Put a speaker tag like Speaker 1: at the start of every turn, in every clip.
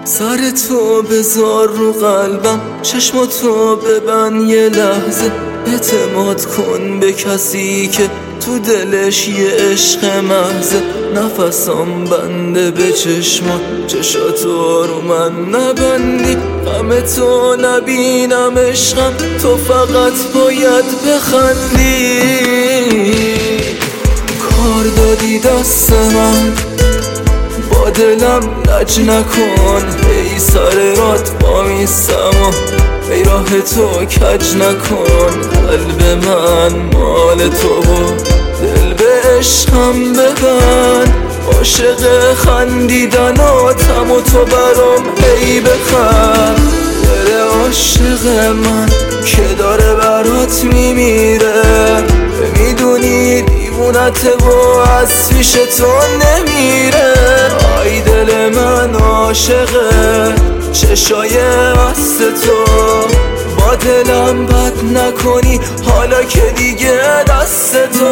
Speaker 1: سر تو بذار رو قلبم، چشماتو ببند یه لحظه، اعتماد کن به کسی که تو دلش یه عشق محضه. نفسام بنده به چشاتو رو من نبندی، غم تو نبینم عشقم، تو فقط باید بخندی. کار دادی دست من، با دلم لج نکن، ای سر رات با میستم و ای راه تو کج نکن. قلب من مال تو و دل به عشقم ببند، عاشق خندیدناتم و تو برام ای بخند. دل عاشق من که داره برات میمیره، میدونی دیوونته و از پیش تو نمیره. آی دل من عاشقه چشای مست تو، با دلم بد نکنی حالا که دیگه دست تو.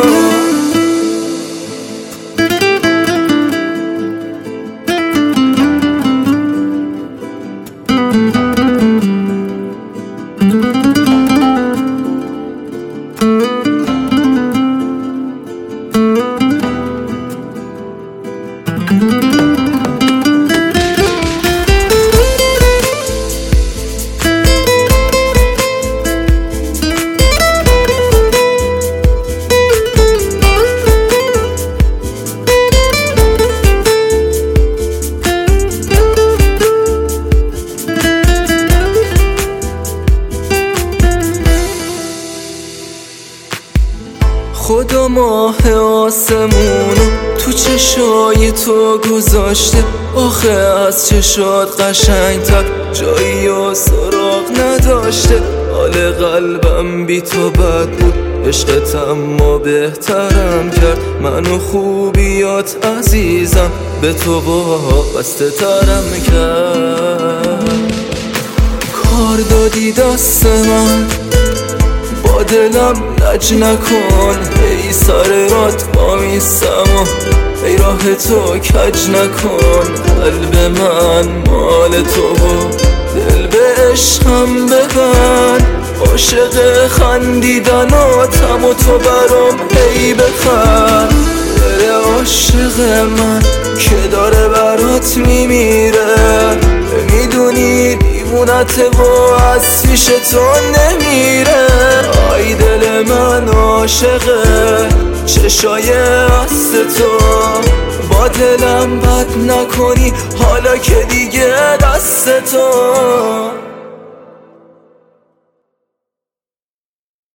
Speaker 1: خدا ماه آسمونو تو چشای تو گذاشته، آخه از چشات قشنگتر جایی و سراغ نداشته. حال قلبم بی تو بد بود، عشقت اما بهترم کرد. منو خوبیات عزیزم به تو وابسته ترم کرد. کار دادی دست من، با دلم لج نکن، ای سر رات با میستم و ای راه تو کج نکن. قلب من مال تو و دل به عشقم ببند، عاشق خندیدناتم و تو برام ای بخند. دل عاشق من که داره برات میمیره، میدونی دیوونته و از پیش تو نمیره. آی دل من عاشقه چشای مست تو، با دلم بد نکنی حالا که دیگه دست تو.